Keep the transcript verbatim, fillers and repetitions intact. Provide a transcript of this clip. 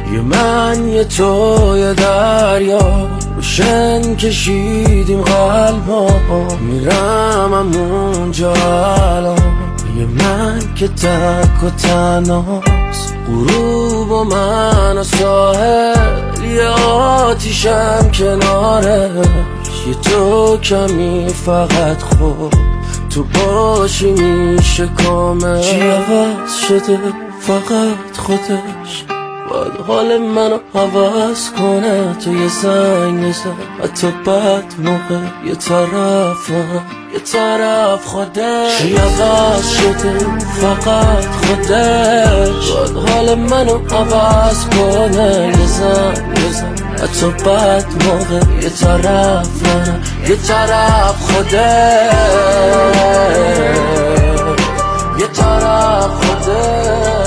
یه من یه تو یه دریا روشن کشیدیم قلبا، میرم همونجا الان. یه من که تک و تنهاست، غروب و من و ساحل، یه آتیشم کنارش، یه تو کمی فقط خوب تو باشی میشه کامل. چی عوض شده فقط خودش باید حال منو عوض کنه. تو یه زنگ بزن حتی بد موقع، یه طرف من یه طرف خودش. چی عوض شده فقط خودش باید حال منو عوض کنه. یه زنگ بزن حتی بد موقع، یه طرف من یه طرف خودش، یه طرف خودش.